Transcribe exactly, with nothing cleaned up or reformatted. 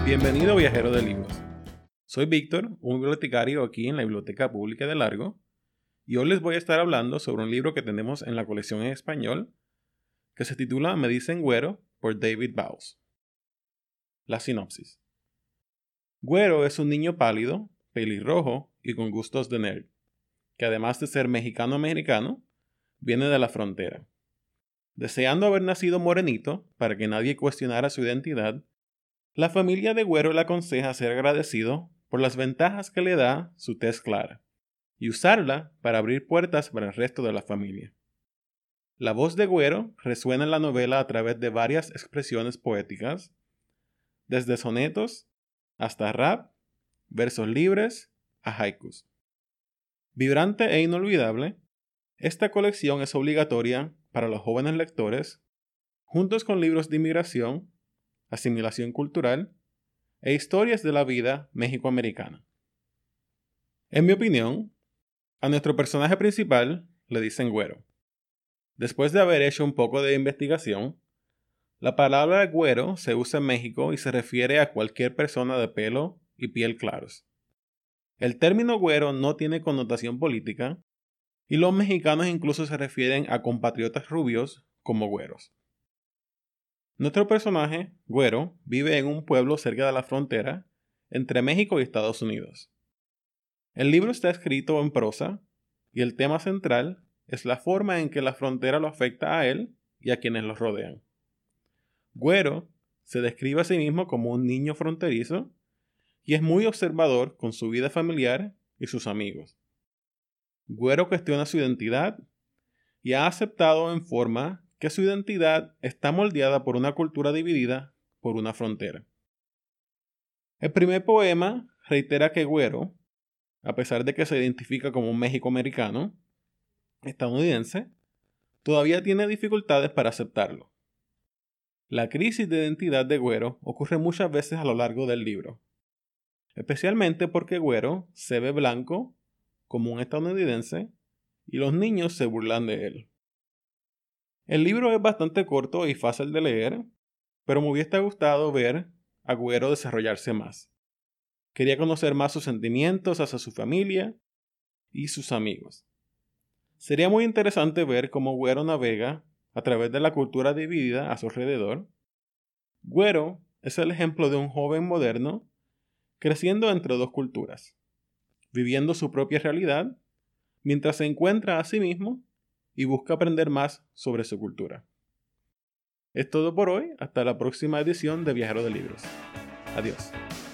Bienvenido, viajero de libros. Soy Víctor, un bibliotecario aquí en la Biblioteca Pública de Largo, y hoy les voy a estar hablando sobre un libro que tenemos en la colección en español, que se titula Me dicen Güero, por David Bowles. La sinopsis. Güero es un niño pálido, pelirrojo y con gustos de nerd, que además de ser mexicano-americano, viene de la frontera. Deseando haber nacido morenito para que nadie cuestionara su identidad, la familia de Güero le aconseja ser agradecido por las ventajas que le da su tez clara y usarla para abrir puertas para el resto de la familia. La voz de Güero resuena en la novela a través de varias expresiones poéticas, desde sonetos hasta rap, versos libres a haikus. Vibrante e inolvidable, esta colección es obligatoria para los jóvenes lectores, juntos con libros de inmigración, asimilación cultural e historias de la vida mexicoamericana. En mi opinión, a nuestro personaje principal le dicen Güero. Después de haber hecho un poco de investigación, la palabra güero se usa en México y se refiere a cualquier persona de pelo y piel claros. El término güero no tiene connotación política y los mexicanos incluso se refieren a compatriotas rubios como güeros. Nuestro personaje, Güero, vive en un pueblo cerca de la frontera entre México y Estados Unidos. El libro está escrito en prosa y el tema central es la forma en que la frontera lo afecta a él y a quienes lo rodean. Güero se describe a sí mismo como un niño fronterizo y es muy observador con su vida familiar y sus amigos. Güero cuestiona su identidad y ha aceptado en forma que su identidad está moldeada por una cultura dividida por una frontera. El primer poema reitera que Güero, a pesar de que se identifica como un mexicoamericano, estadounidense, todavía tiene dificultades para aceptarlo. La crisis de identidad de Güero ocurre muchas veces a lo largo del libro, especialmente porque Güero se ve blanco como un estadounidense y los niños se burlan de él. El libro es bastante corto y fácil de leer, pero me hubiese gustado ver a Güero desarrollarse más. Quería conocer más sus sentimientos hacia su familia y sus amigos. Sería muy interesante ver cómo Güero navega a través de la cultura dividida a su alrededor. Güero es el ejemplo de un joven moderno creciendo entre dos culturas, viviendo su propia realidad mientras se encuentra a sí mismo y busca aprender más sobre su cultura. Es todo por hoy, hasta la próxima edición de Viajero de Libros. Adiós.